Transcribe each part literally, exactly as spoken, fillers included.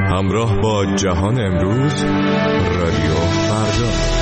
همراه با جهان امروز، رادیو فردا.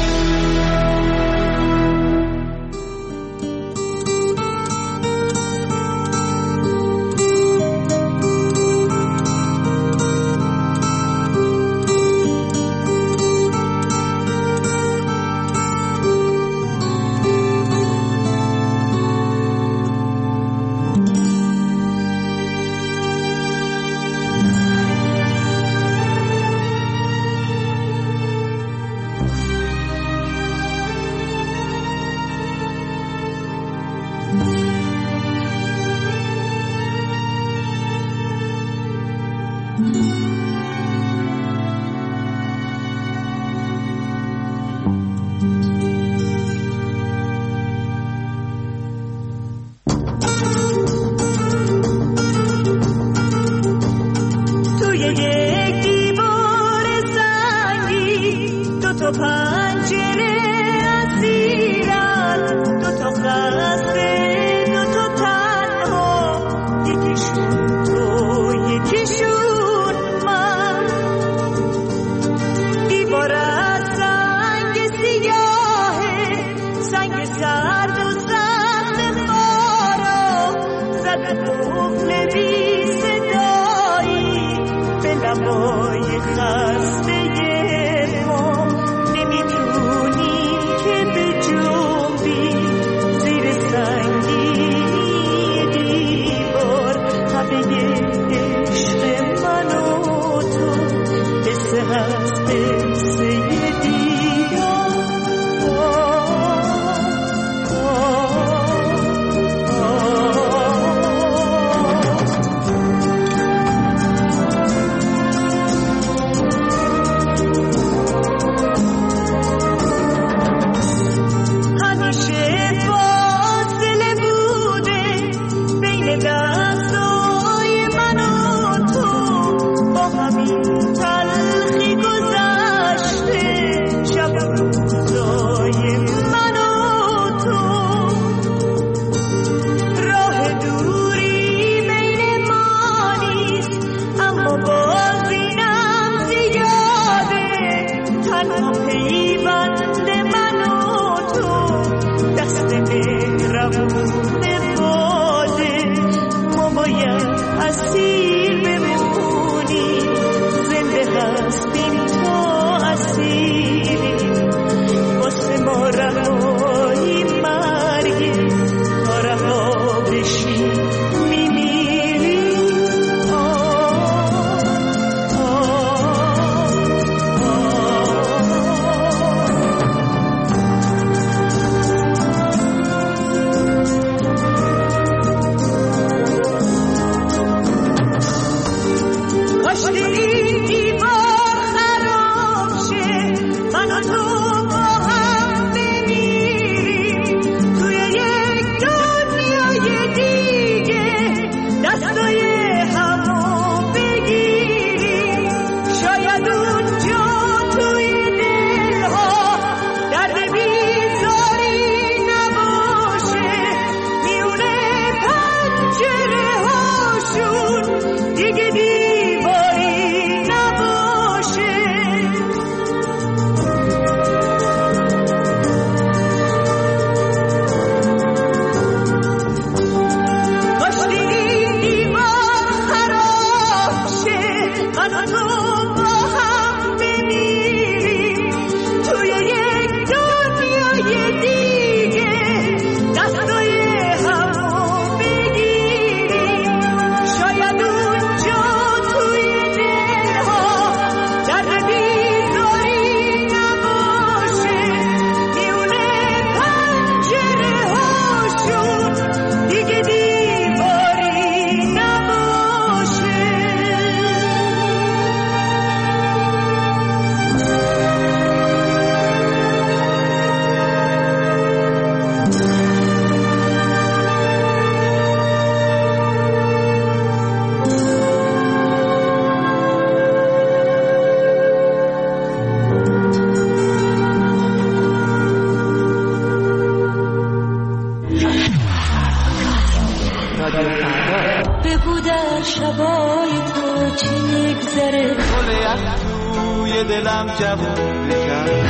بگو در شبای تو چی میگذره، گل یخ توی دلم جوونه کرد.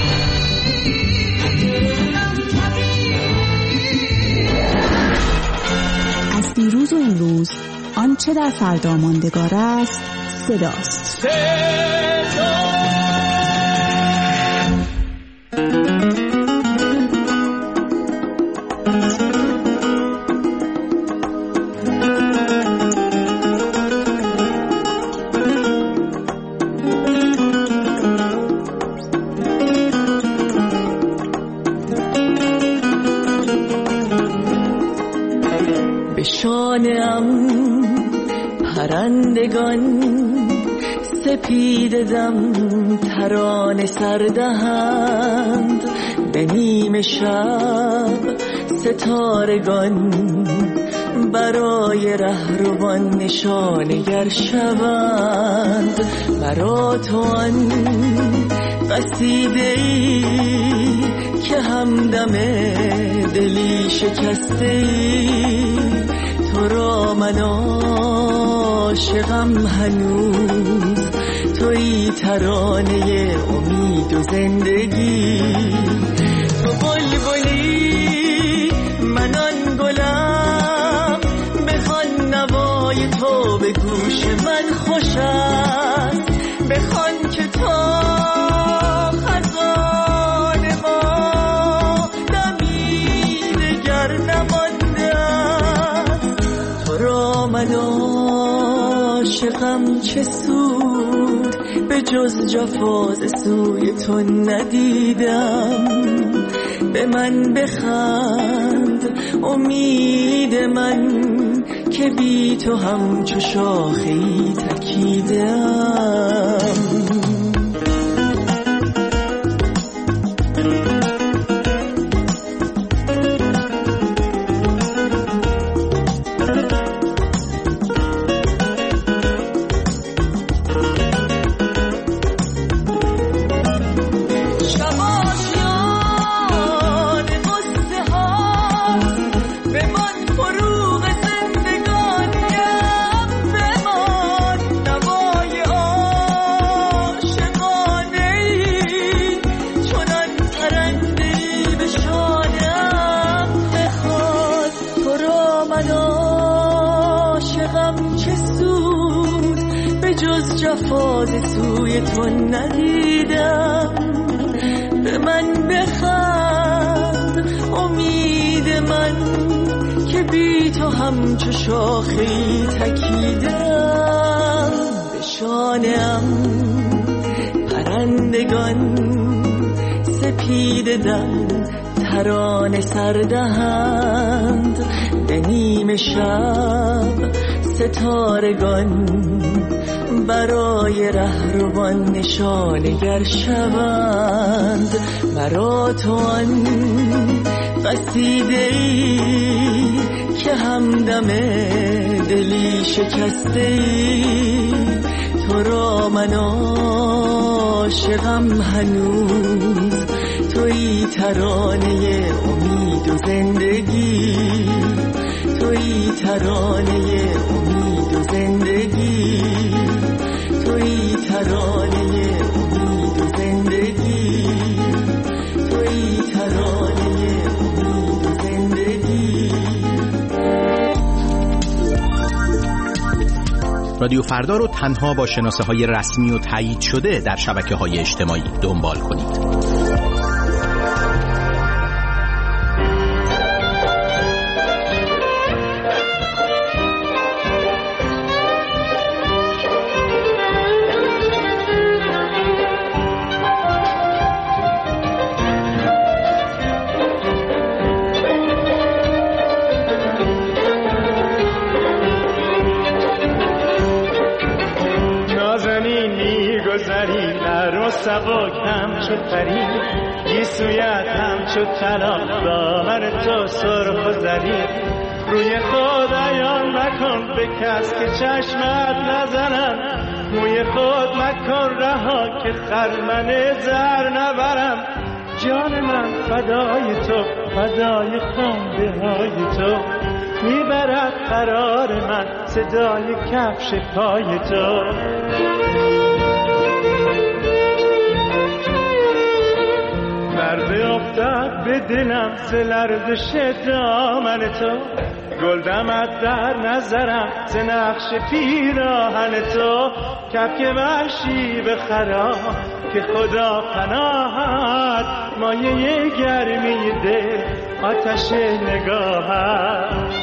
از دیروز و امروز آنچه در فردا ماندگار است صداست. به شانه‌ام پرندگان سپید دم ترانه سردهند، به نیم شب ستارگان برای رهروان نشانگر شوند. برا تو آن قصیده‌ای که همدم دلی شکسته‌ای، تو را من عاشقم هنوز، تویی ترانه امید و زندگی. تو بلبلی من آن گلم، بخوان نوای تو به گوش من خوش است، بخوان که تا خزان ما دمی دگر نمانده است. تو را من عاشقم چه سود، به جز جفا ز سوی تو ندیدم. به من بخند امید من که بی تو همچو شاخه‌ای تکیدم. جفا ز سوی تو ندیدم. به من بخند امید من که بی تو همچو شاخه‌ای تکیدم. به شانه‌ام پرندگان سپید دم ترانه سردهند، به نیم شب ستارگان برای رهروان نشانگر شوند. مرا تو آن قصیده‌ای که همدم دلی شکسته‌ای، تو را من عاشقم هنوز، تویی ترانه امید و زندگی، تویی ترانه امید و زندگی، تویی ترانه امید و زندگی، تویی ترانه امید و زندگی. رادیو فردا رو تنها با شناسه های رسمی و تایید شده در شبکه های اجتماعی دنبال کنید. سبک همچو پری گیسویت همچو طلا، دامن تو سرخ و زرین، روی خود عیان مکن به کس که چشمت نزنن، موی خود مکن رها که خرمن زر نبرم. جان من فدای تو، فدای خنده های تو، میبرد قرار من صدای کفش پای تو. دلم ز لرزش دامن تو، گل دمد در نظرم ز نقش پیراهن تو. کبک وحشی به خراب که خدا پناهت، مایه گرمی دل آتش نگاهت.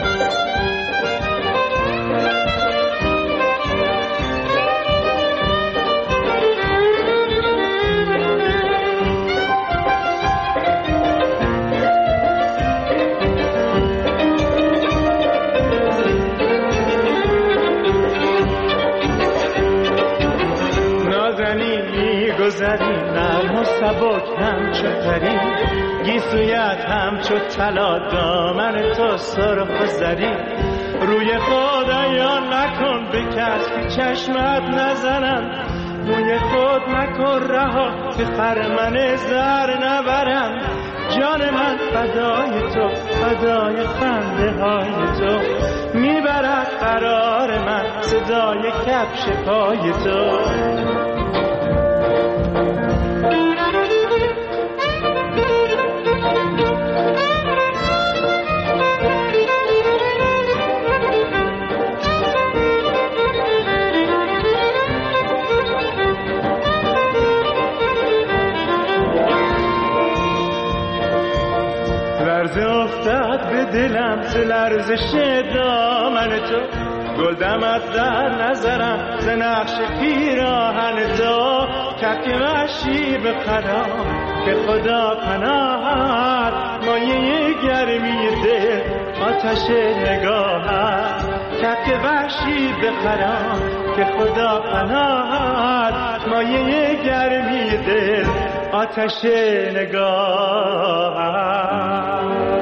گذری نرم و سبک همچو پری، گیسویت همچو طلا دامن تو سرخ و زری. روی خود عیان نکن به کس که چشمت نزنم، موی خود نکن رها که خرمن زر نبرم. جان من فدای تو، فدای خنده های تو، میبرد قرار من صدای کفش پای تو. لرزه افتاد به دلم ز لرزش دامن تو، گل دمد در نظرم ز نقش پیراهن تو. کبک وحشی به خراب که خدا پناهت، مایه گرمی دل آتش نگاهت. کبک وحشی به خراب که خدا پناهت، مایه گرمی دل آتش نگاهت.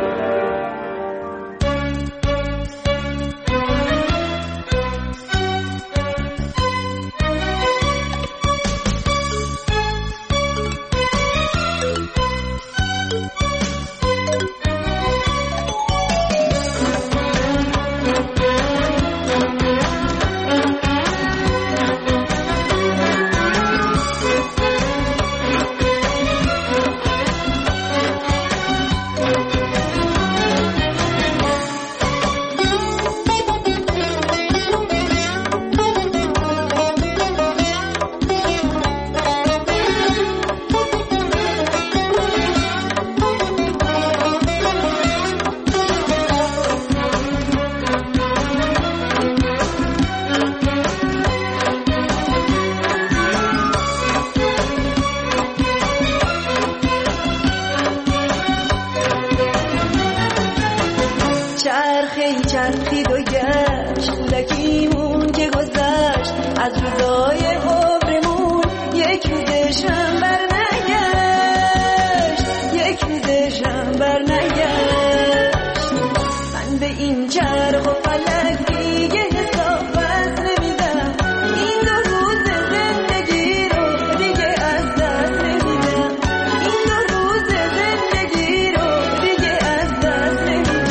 چرخید و گشت کودکیمون که گذشت از روزای عمرمون، یک روزشم بر نگشت، یک روزشم بر نگشت. من به این چرخ و فلک دیگه حساب بس نمیدم، این دو روز زندگی رو دیگه از دست نمیدم، این دو روز زندگی رو دیگه از دست نمیدم.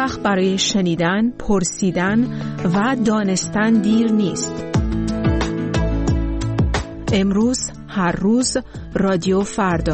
وقت برای شنیدن، پرسیدن و دانستن دیر نیست. امروز، هر روز، رادیو فردا.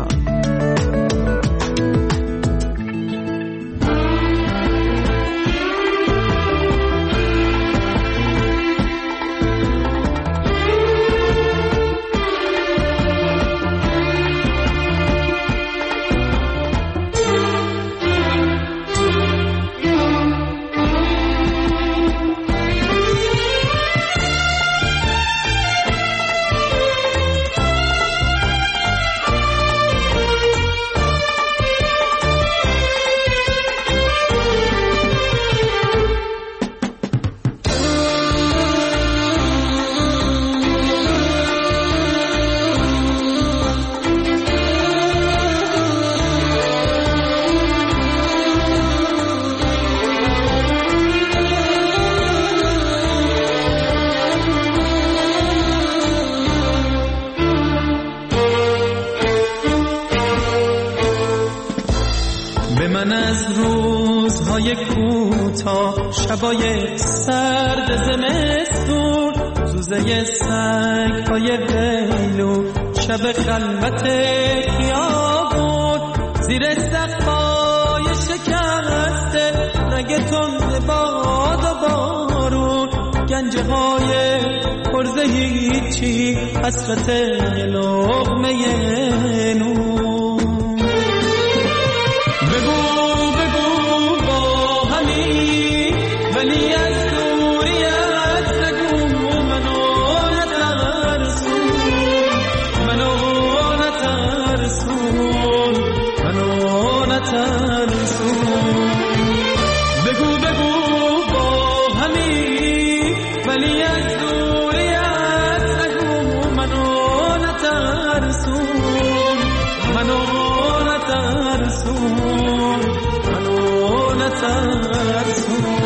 شبای سرد زمستون، زوزه سنگ پای ویلو، شب خلوت خیابون، زیر سقفای شکسته رگ تند باد و بارون، گنجه های پرز هیچی، حسرت لقمه نون. بگو بگو با همین ولی از دوریت نگو، منو نترسون، منو نترسون، منو نترسون. بگو بگو با همین ولی از دوریت نگو، منو نترسون، منو نترسون، منو نترسون.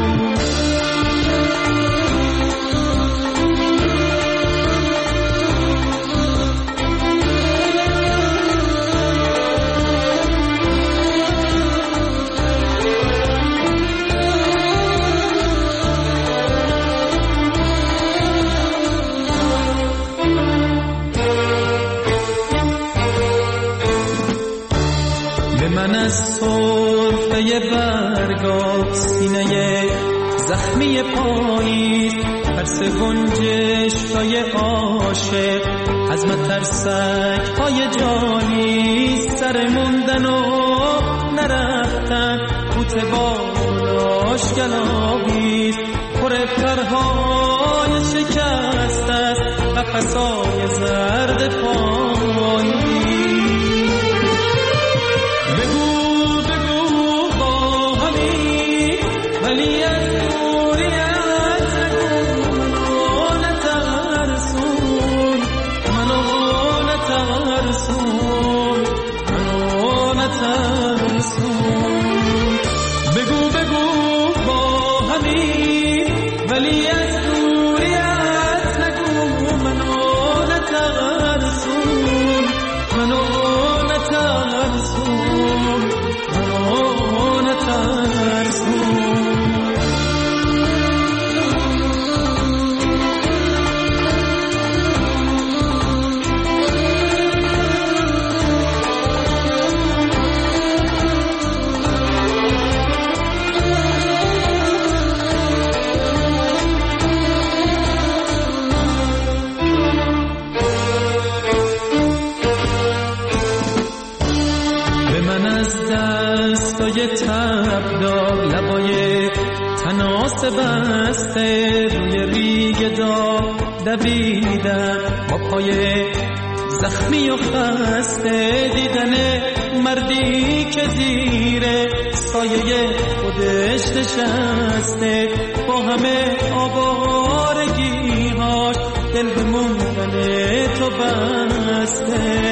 من از سرفه برگا سینه زخمی پاییز، ترس گنجشکای عاشق از مترسک های جانی، سر موندن و نرفتن بوت بالاش گلاویز، پر پرهای شکست است قفسای زرد پایی. ولی از دوریت نگو، منو نترسون، منو نترسون، منو نترسون. بگو بگو با همین ولی از دوریت نگو، منو نترسون، منو نترسون، منو نترسون. دستای تبدار لبای تناس بسته، روی ریگ دار دویدن با پای زخمی و خسته، دیدن مردی که زیر سایه خودش نشسته، با همه آوارگی‌هاش دل به موندن تو بسته.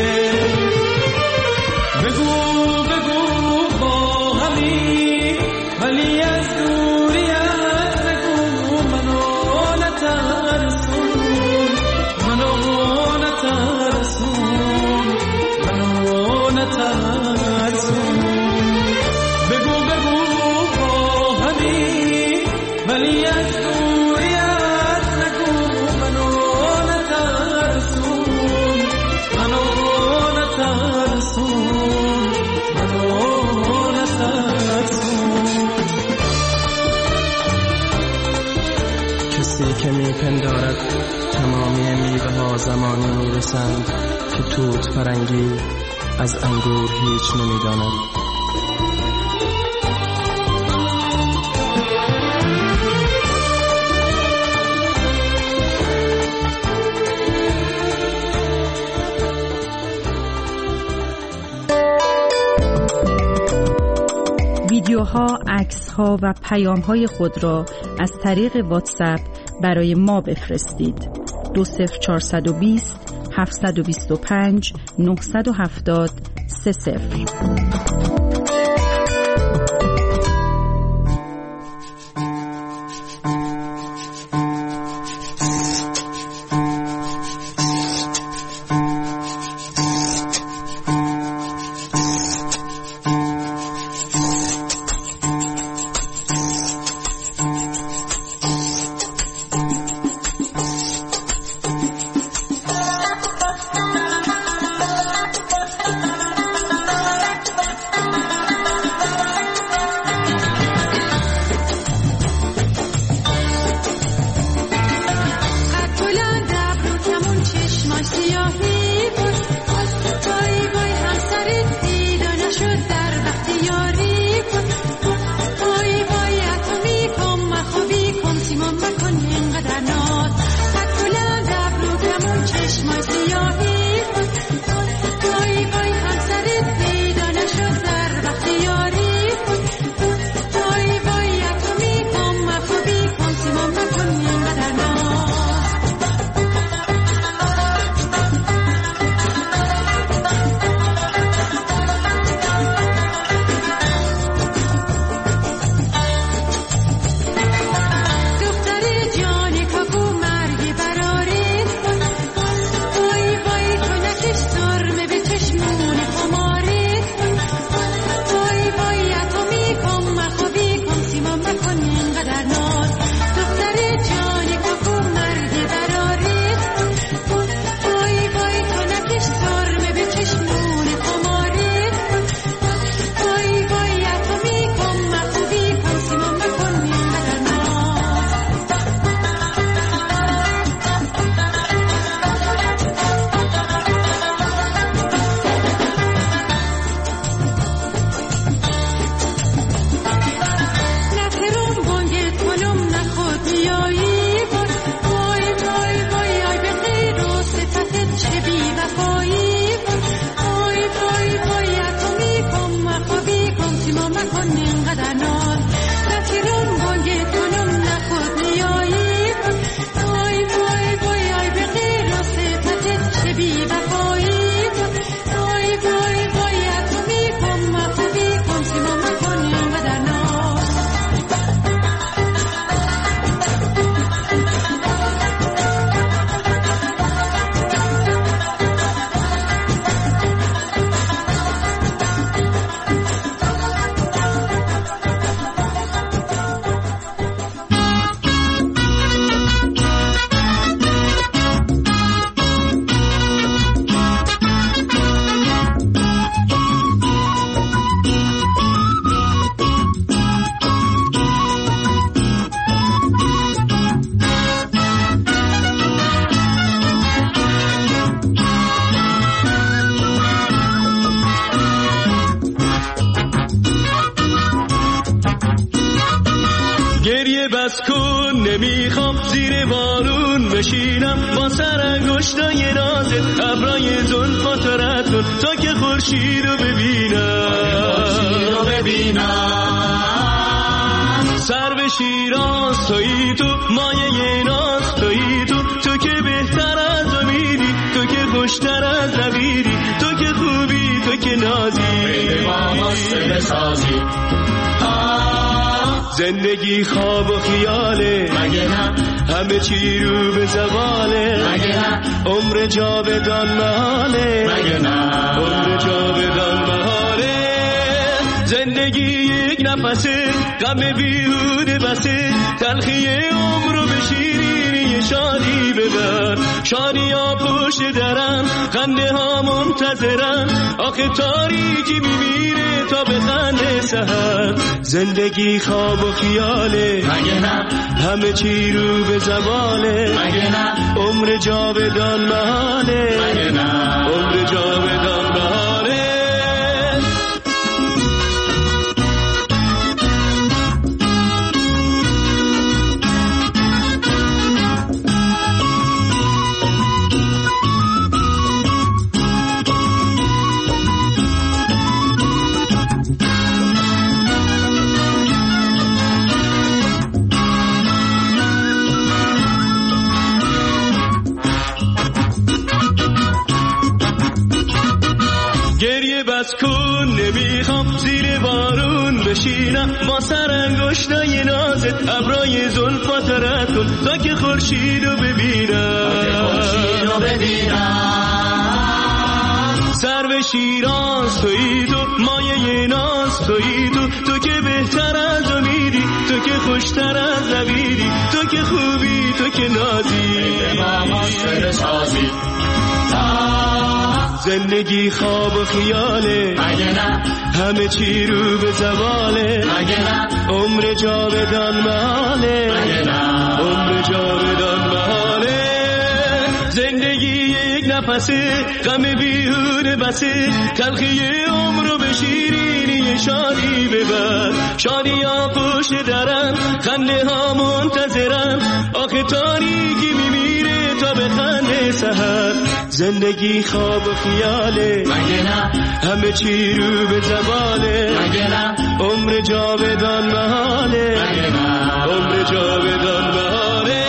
بگو بگو با همین ولی از دوریت نگو، منو نترسون، منو نترسون، منو نترسون. بگو بگو با دستی که میپندارد تمامی میوه ها زمانی میرسند که توت فرنگی از انگور هیچ نمیداند. ویدیوها، عکس‌ها و پیام‌های خود را از طریق واتساپ برای ما بفرستید. دو صفر چهارصد و بیست هفتصد و بیست و پنج نهصد و هفتاد سه صفر. بس کن نمیخوام زیر بارون بشینم با سر انگشتای نازت ابرای زلفات رد کن تا که خورشید رو ببینم سر به شیراز تویی تو مایه ناز تویی تو تو که بهتر از امیدی تو که خوشتر از نویدی تو که خوبی تو که نازی بده ما ماسته بسازی زندگی خواب و خیاله مگه نه همه چی رو به زواله مگه نه عمر جاودان محاله مگه نه عمر جاودان محاله زندگی یک نفسه غم بیهوده بسه تلخی عمر رو به شیرینی شادی ببر شادی ها پشت درم، خنده ها منتظرم، آخه تاریکی میمیره تا به خنده سحر. زندگی خواب و خیاله مگه نه، همه چی رو به زواله مگه نه، عمر جاودان محاله مگه نه، عمر جاودان محاله. بس کن نمیخوام زیر بارون بشینم، ما سر انگشتای نازت ابرای زلفات رد کن تا که خورشیدو ببینم، سر به شیراز تویی تو، مایه ناز تویی تو، تو که بهتر از امیدی، تو که خوشتر از نویدی، تو که خوبی، تو که نازی، زندگی خواب و خیاله مگه نه، همه چی رو به زواله مگه نه، عمر جاودان محاله مگه نه، عمر جاودان محاله. زندگی یک نفسه، غم بیهوده بسه، تلخی عمرو به شیرینی شادی ببر. شادی ها پشت درم، خنده ها منتظرم، آخه تاریکی میمیره تا به خنده سحر. زندگی خواب و خیاله مگه نه، همه چی رو به زواله مگه نه، عمر جاودان محاله مگه نه، عمر جاودان محاله.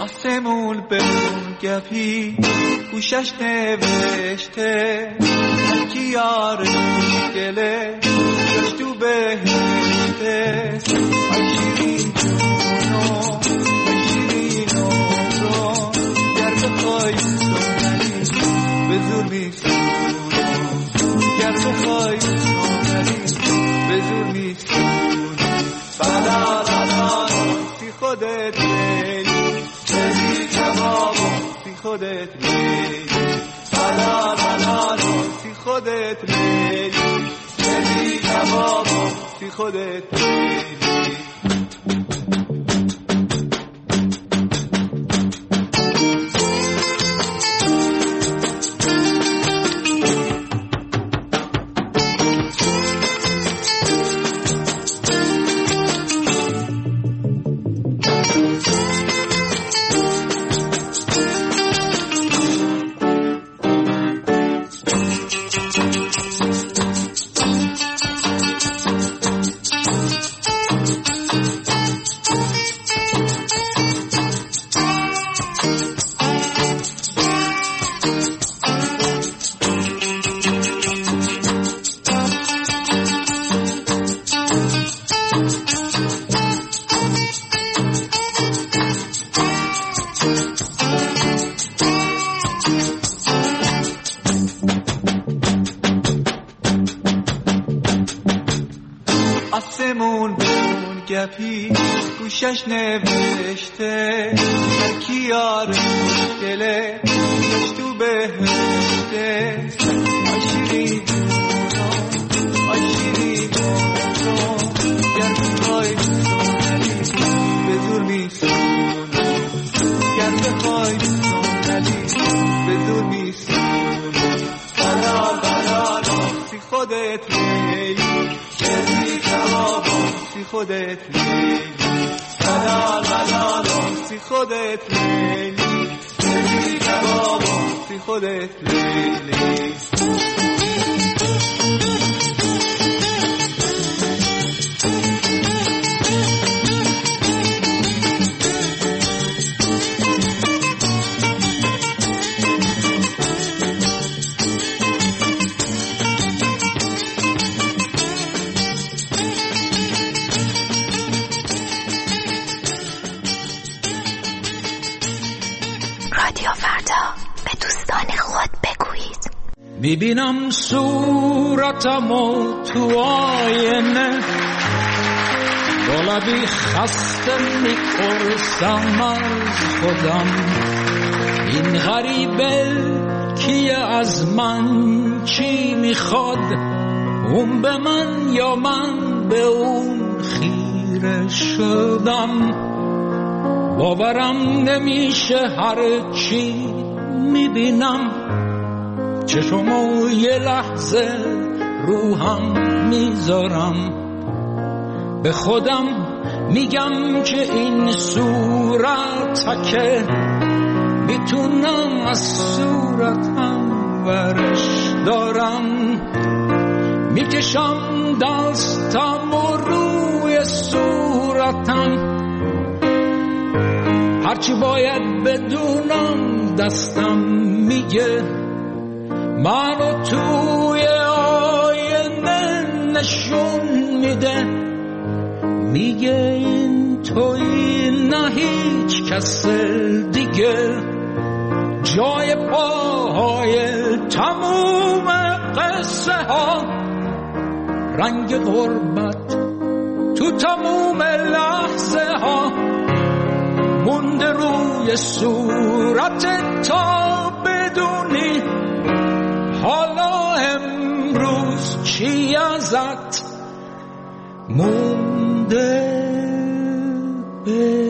آسمون به اون گپی گوشش نوشته هرکی یارش گله گوشش تو بهشته آی شیرین جونو آی شیرین عمرو گر بخوای سنری به زور میسونو گر بخوای سنری به زور میسونو بلا بلا سی خودت لیلی چلی کبابو سی خودت لیلی بلا بلا سی خودت لیلی چلی کبابو سی خودت لیلی آسمون به اون گپی گوشش نوشته هرکی یارش گله گوشش تو بهشته آی شیرین جونو آی شیرین عمرو گر بخوای سنری به زور میسونو گر بخوای سنری به زور میسونو بلال بلال سی خودت لیلی چلی کبابو سی خودت لیلی بلال بلال سی خودت لیلی چلی کبابو سی خودت لیلی رادیو فردا به دوستان خود بگویید. میبینم صورتمو تو آینه با لبی خسته میپرسم از خودم این غریبه کیه از من چی میخواد اون به من یا من به اون خیره شدم باورم نمیشه هر چی میبینم چشمو یه لحظه روحم میذارم به خودم میگم که این صورت که میتونم از صورتم ورش دارم میکشم دستم و روی صورتم هرچی باید بدونم دستم میگه منو توی آینه نشون میده میگه این توی نه هیچ کس دیگه جای پاهای تموم قصه ها رنگ غربت تو تموم لحظه ها مونده روی صورت تا بدونی حالا امروز چی ازت مونده به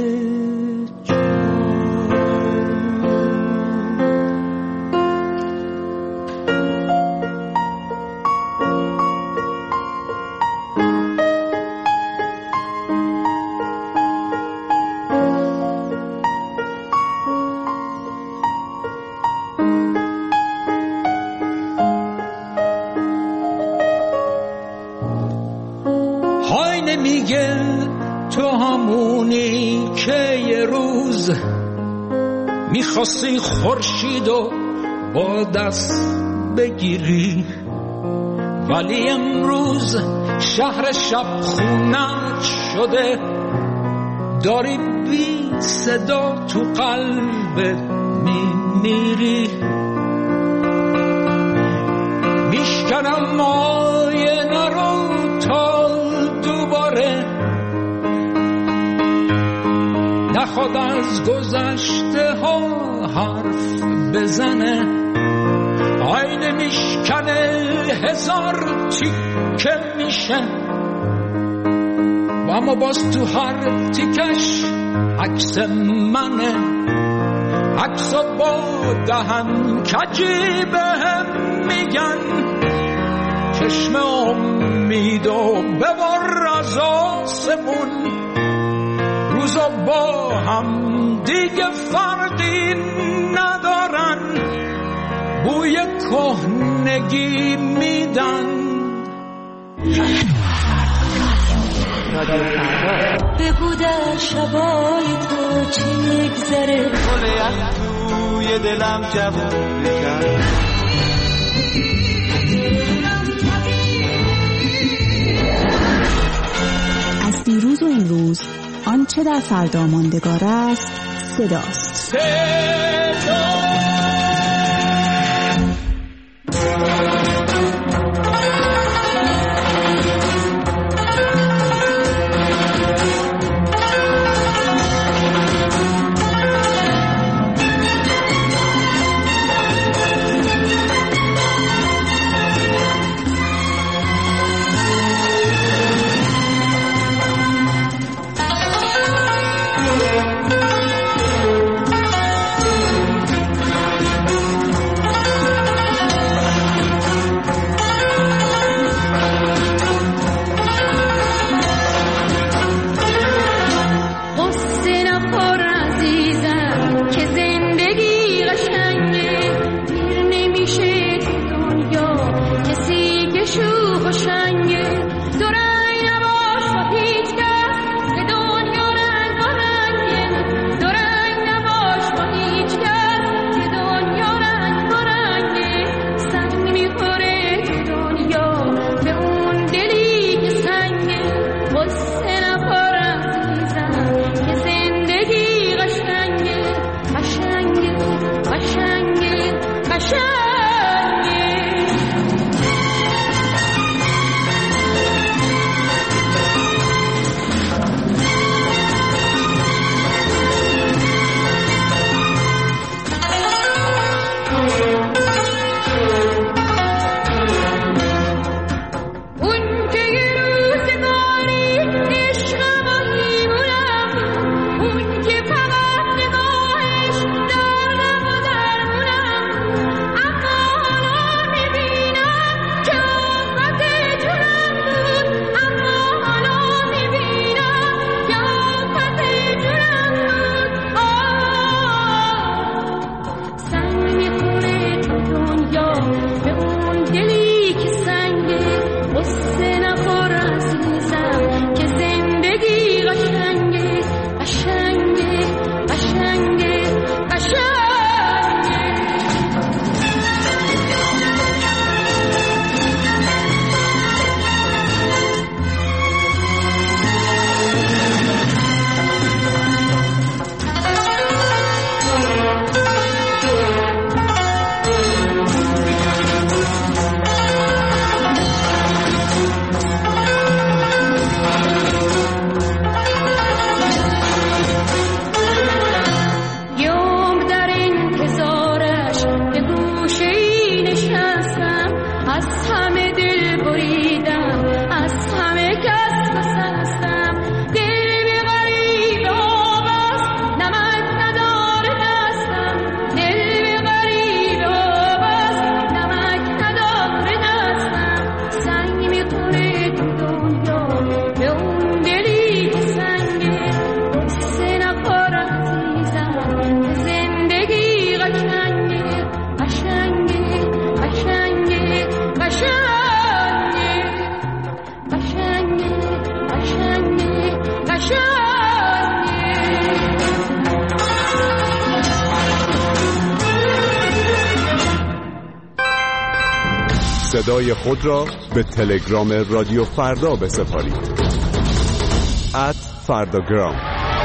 میگه تو همونی که یه روز میخواستی خورشیدو با دست بگیری، ولی امروز شهر شب خونت شده، داری بی صدا تو قلبت میمیری. میشکنم آینه رو تا دوباره نخواد از گذشته ها حرف بزنه، آینه میشکنه هزار تیکه میشه، و اما باز تو هر تیکش عکس منه، عکس با دهن کجی بهم میگن چشم امید و ببر از آسمون، روزا با هم دیگه فرقی ندارن، بوی کهنگی میدن. بگو در شبای تو چی میگذره، گل یخ توی دلم جوون بکن. از دیروز و امروز آنچه در فردا ماندگار است صداست. صدا صدای خود را به تلگرام رادیو فردا بسپارید. ات فرداگرام.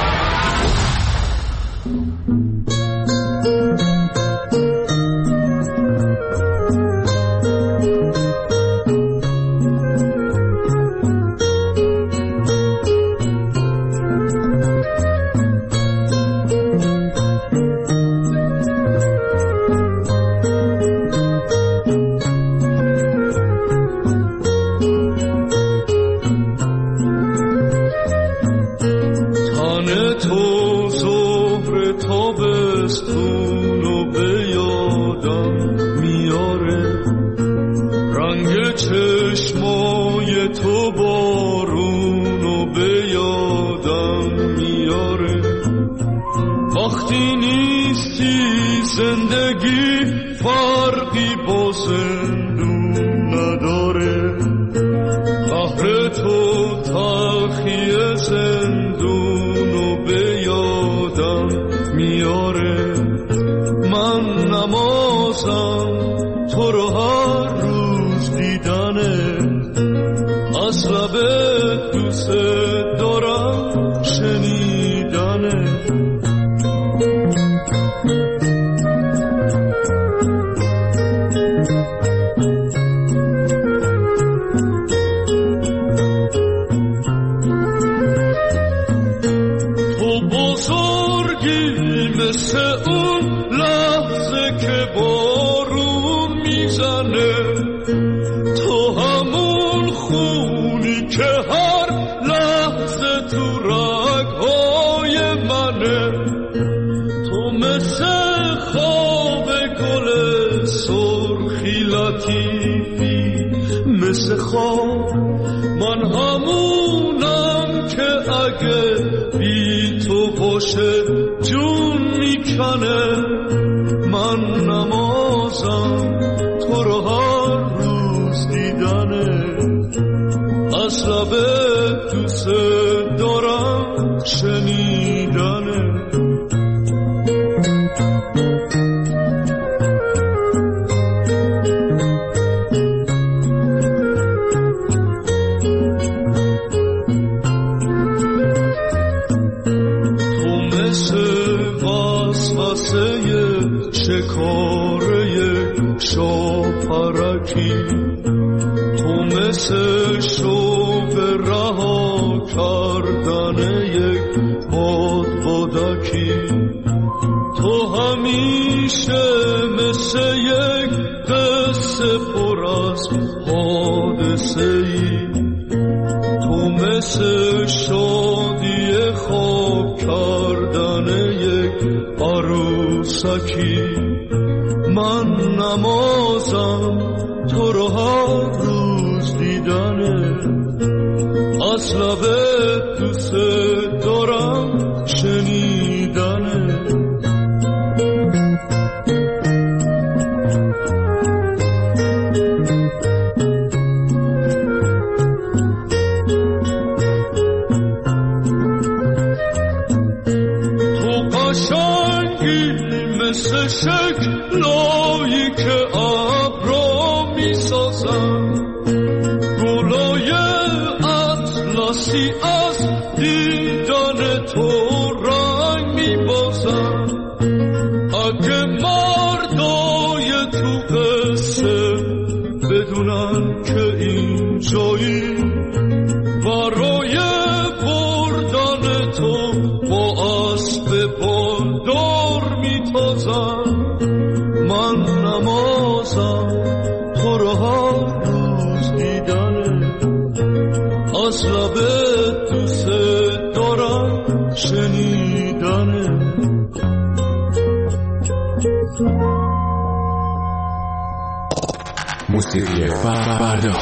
موسیقی فردا.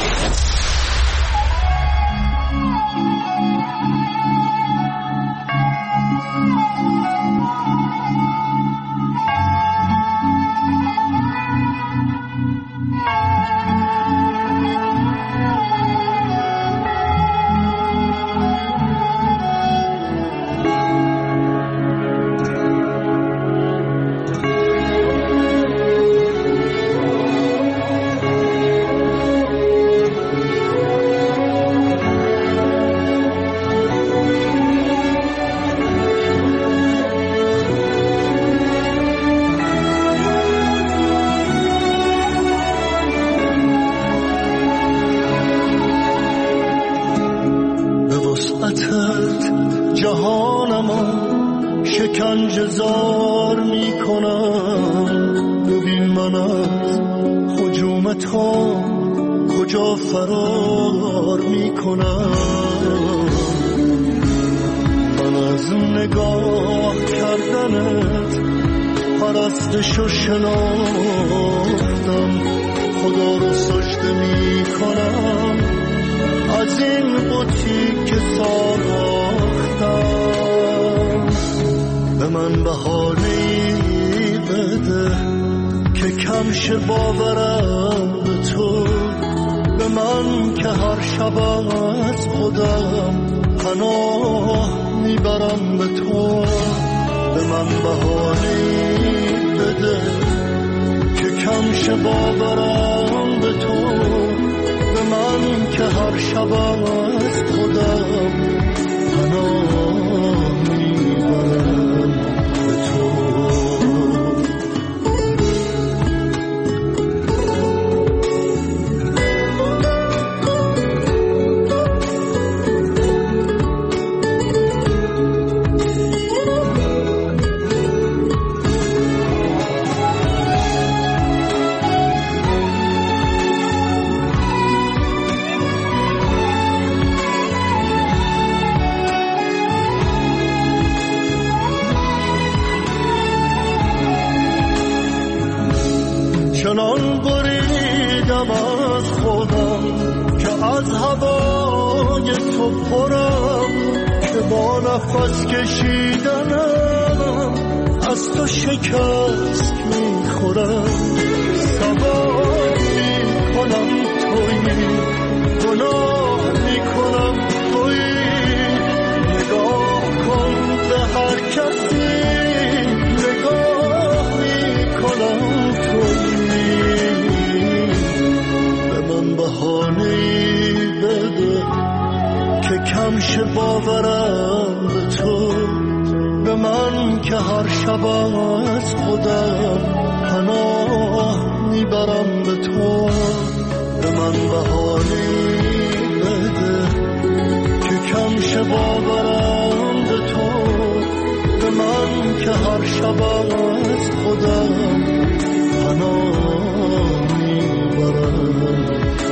فرار میکنم، ببین من از هجوم تو کجا فرار میکنم. من از نگاه کردنت پرستش و شناختم، خدا رو سجده میکنم از این بطی که ساختم. به من بهانه‌ای بده که کم شه باورم به تو، به من که هر شب از خودم پناه میبرم به تو. به من بهانه‌ای بده که کم شه باورم به تو، به من که هر شب از خودم پناه میبرم به تو. چنان بریدم از خودم که از هوای تو پرم، که با نفس کشیدنم از تو شکست میخورم. سوار میکنم تویی، گناه میکنم تویی، نگاه کن به هر کسی نگاه میکنم تویی. بهانه‌ای بده که کم شه باورم به تو، به من که هر شب از خودم پناه میبرم به تو. به من بهانه‌ای بده که کم شه باورم به تو، به من که هر شب از خودم پناه میبرم.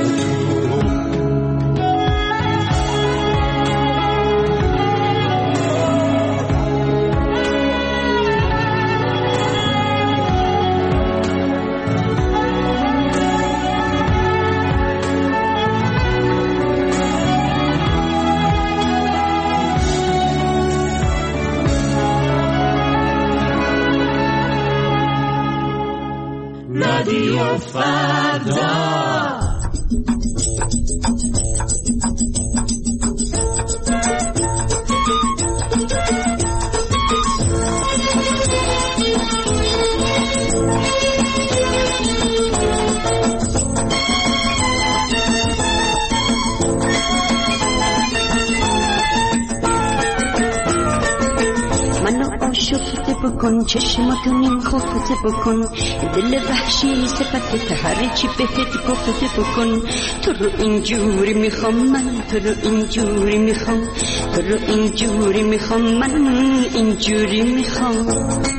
رادیو فردا. شفته بکن چشماتو نیم خفته بکن، دل وحشی صفت هر چی بهت گفته بکن. تو رو اینجوری میخوام من، تو رو اینجوری میخوام، تو رو اینجوری میخوام من، اینجوری میخوام.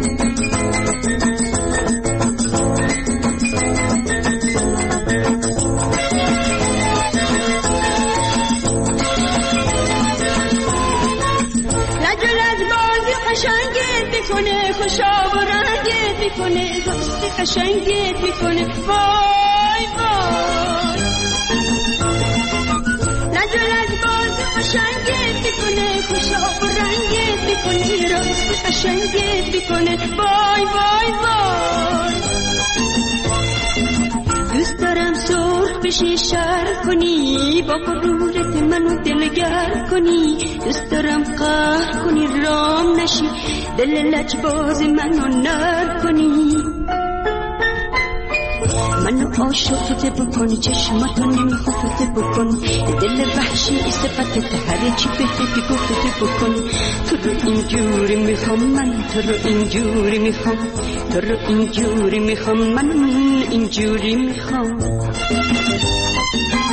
خوشا و رنگت میکنه، دوست قشنگت میکنه، وای وای. نجل از باز قشنگت میکنه، خوشا و رنگت میکنه، دوست قشنگت میکنه، وای وای وای. دوست دارم سرخ بشی شر کنی، با غرورت منو دلگر کنی. دوست دارم قهر کنی رام نشی، دل لجباز منو نر کنی. منو عاشقت بکن، چشماتو نمیخوفت بکن، دل وحشی صفت هر چی بهت گفت بکن. تو رو اینجوری میخوام من، تو رو اینجوری میخوام، تو رو اینجوری میخوام من، اینجوری میخوام.